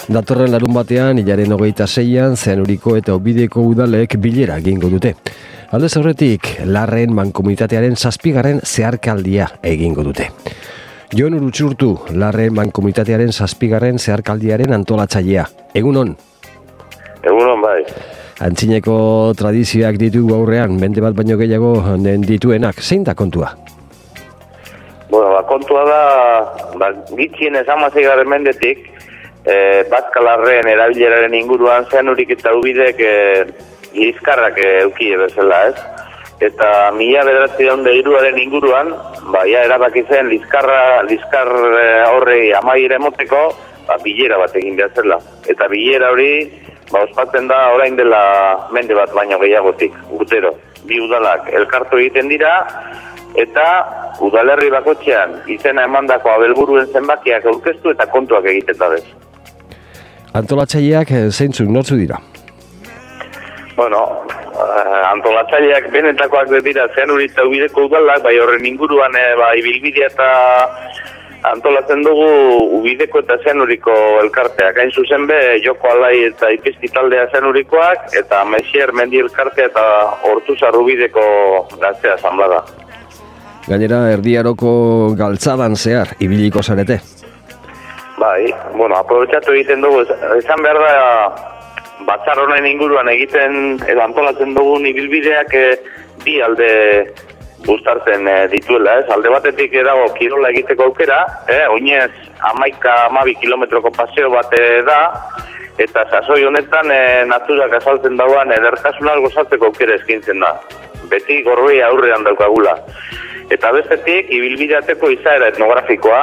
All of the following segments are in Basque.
Datorren larun batean, hilaren 26an, Zeanuriko eta Ubideko udalek bilera egingo dute. Aldez aurretik, Larren mankomunitatearen 7. zeharkaldia egingo dute. Jon Urutsurtu, Larren mankomunitatearen 7. zeharkaldiaren antolatzailea. Egunon? Egunon, bai. Antzineko tradizioak ditugu aurrean, mende bat baino gehiago dituenak. Zein da kontua? Bueno, kontua da, gitxien esamazeigarren mendetik, Bazkalarren erabileraren inguruan Zeanurik eta Ubidek irizkarrak eukie bezala, ez? Eta 1903 inguruan, ja erabaki zen liskar horrei amaiera emoteko, bilera bat egin behar zela. Eta bilera hori, ospatzen da orain dela mende bat baino gehiagotik, urtero. Bi udalak elkartu egiten dira, eta udalerri bakotxean izena emandako abelburuen zenbakiak aurkeztu eta kontuak egiten da bez. Antolatzaileak zeintzuk nortzu dira? Bueno, antolatzaileak benetakoak dira Zeanuri eta Ubideko udalak, bai horren inguruan ibilbidea eta antolatzen dugu Ubideko eta Zeanuriko elkarteak. Hain zuzen be, Joko Alai eta Ipizti taldea Zeanurikoak, eta Mesier Mendi elkartea eta Hortuzar Ubideko gaztea asanblada. Gainera, erdiaroko galtzadan zehar, ibiliko zarete? Bai, bueno, aprobetxatu egiten dugu, esan behar da, batzar honen inguruan egiten, edo antolatzen dugun ibilbideak bi alde guztartzen dituela, ez? Alde batetik dago kirola egiteko aukera, oinez 11-12 kilometroko paseo bat da, eta sasoi honetan naturak azaltzen dauan edertasuna gozatzeko aukera eskintzen da. Beti gorbei aurrean daukagula. Eta bestetik, ibilbideateko izaera etnografikoa,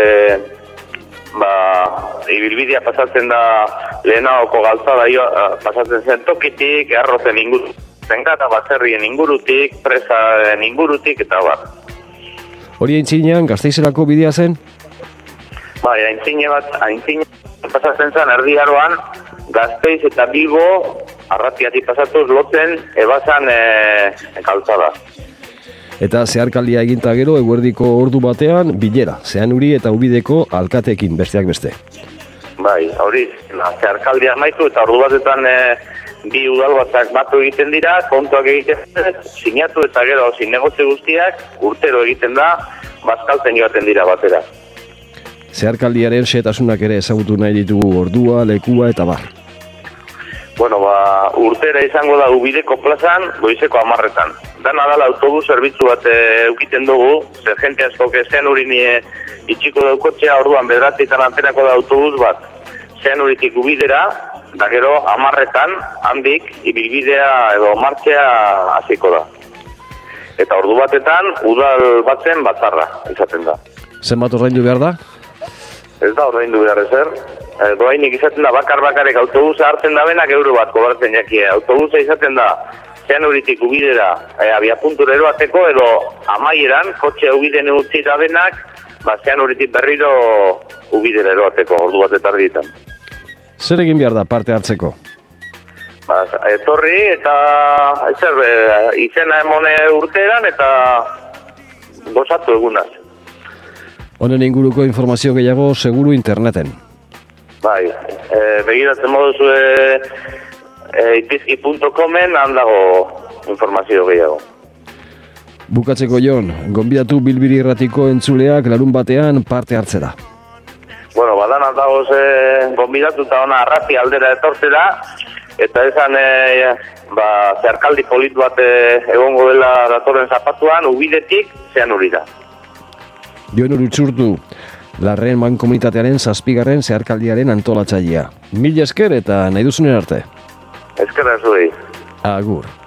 ibilbidea pasatzen da lehenago galtzada pasatzen zen tokitik, errozen inguru, zengata baserrien ingurutik, presaren ingurutik, eta bar. Hori aintzinean, Gasteizerako bidea zen? Bai, aintzine pasatzen zen erdiaroan, Gasteiz eta Bilbo, Arratiatik pasatuz lotzen, ebazan galtzada. Eta zeharkaldia eginta gero, eguerdiko ordu batean, bilera, Zeanuri eta Ubideko alkateekin besteak beste. Bai, hori, zeharkaldia amaitu eta ordu batetan bi udalbatzak batu egiten dira, kontuak egiten sinatu eta gero zinegotze guztiak urtero egiten da, bazkaltzen joaten dira batera. Zeharkaldiaren xehetasunak ere ezagutu nahi ditugu ordua, lekua eta bar. Bueno, urtera izango da Ubideko plazan, goizeko 10:00. Dana dala autobus zerbitzu bat eukiten dugu, zer jente asko Zeanurin itxiko daukotxea, orduan 9:00 aterako da autobus bat Zeanuritik Ubidera, da gero 10:00 handik ibilbidea edo martxea hasiko da. Eta ordu batetan udal batzen batzarra izaten da. Zenbat ordaindu behar da? Ez da ordaindu behar ezer. Doainik izaten da bakarrik autobusa hartzen da benak euro bat kobratzen jakia. Autobusa izaten da Zeanuritik Ubidera abiapuntura eroateko edo amaieran, kotxe Ubiden utzi da benak, Zeanuritik berriro Ubidera eroateko, ordu bat eta ardietan. Zer egin behar da parte hartzeko? Etorri eta izena emone urteeran eta gozatu egunaz. Honen inguruko informazio gehiago seguru interneten. Bai, begiratzen moduzu ipizki.comen handago informazio gehiago. Bukatzeko Jon, gonbidatu Bilbiri Irratiko entzuleak larun batean parte hartzera. Bueno, badan aldagoz gonbidatuta ona Arrati aldera etortzera, eta esan zeharkaldi polit bat egongo dela datorren zapatuan, Ubidetik Zeanurira. Jon Urutsurtu, Larren mankomunitatearen 7. zeharkaldiaren antolatzailea. Mila esker eta nahi duzunen arte. Eskerra zuei. Agur.